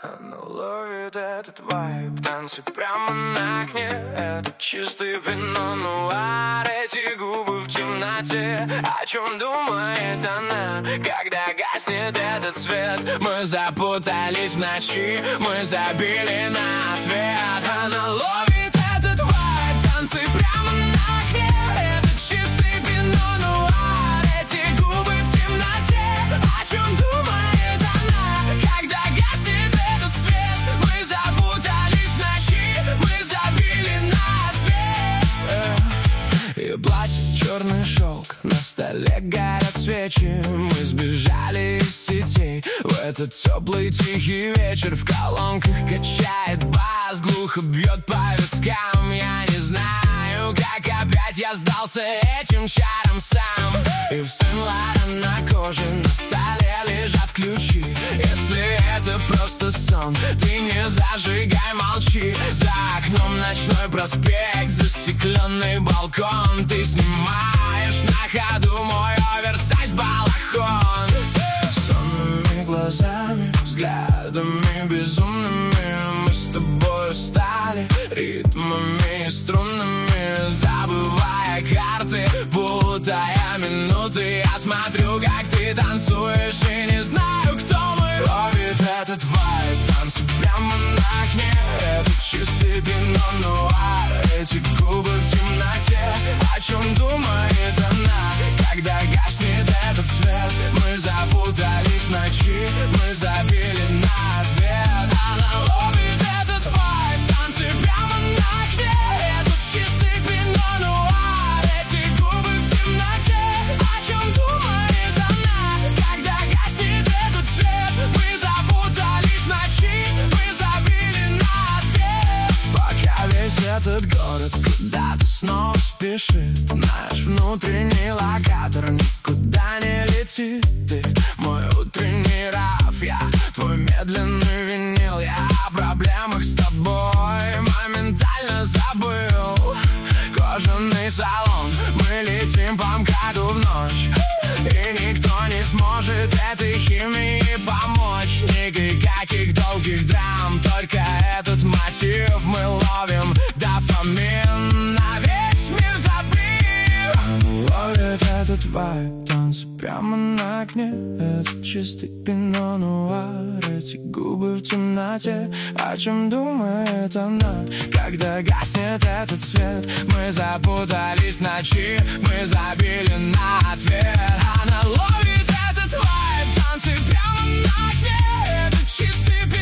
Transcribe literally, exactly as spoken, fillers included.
Она ловит этот вайб, танцы прямо на окне. Это чистый пино нуар, эти губы в темноте. О чем думает она, когда гаснет этот свет? Мы запутались в ночи, мы забили на ответ. Она ловит этот вайб, танцы прямо на окне. Это чистый пино нуар, эти губы в темноте. О чем думает она, когда гаснет этот свет? Мы запутались в ночи, мы забили на ответ. И платье черный шелк, на столе горят свечи. Мы сбежали из сетей в этот теплый тихий вечер. В колонках качает бас, глухо бьет по вискам. Я не знаю, как опять я сдался этим чарам сам. И в Сен-Лоран на коже на столе лежат ключи. Если это просто сон, ты не зажигай, молчи. За окном ночной проспект, застекленный балкон. Ты снимаешь на ходу мой оверсайз балахон. Сонными глазами, взглядами безумными мы с тобой стали ритмами и струнами, забывая карты, путая минуты. Я смотрю, как ты танцуешь, и не знаю, кто мы. Ловит этот вайб, танцы прямо на окне. Это чистый пино нуар, эти губы в темноте. О чем думает она, когда гаснет этот свет? Мы запутались в ночи, мы забили на ответ. Она ловит этот вайб, танцы прямо на окне. Это чистый пино нуар, эти губы в темноте. О чем думает она, когда гаснет этот свет? Мы запутались в ночи, мы забили на ответ. Пока весь этот город куда-то снова спешит, наш внутренний локатор никуда не летит. Ты мой утренний раф, я твой медленный винил. Я о проблемах с тобой моментально забыл. Кожаный салон, мы летим по МКАДу в ночь, и никто не сможет этой химии помочь. Никаких долгих драм, только этот мотив. Мы ловим дофамин, на весь мир забив. Она ловит этот вайб, танцы прямо на окне. Это чистый пино нуар, эти губы в темноте. О чем думает она, когда гаснет этот свет? Мы запутались в ночи, мы забили на ответ. Она ловит этот вайб, танцы прямо на окне. Это чистый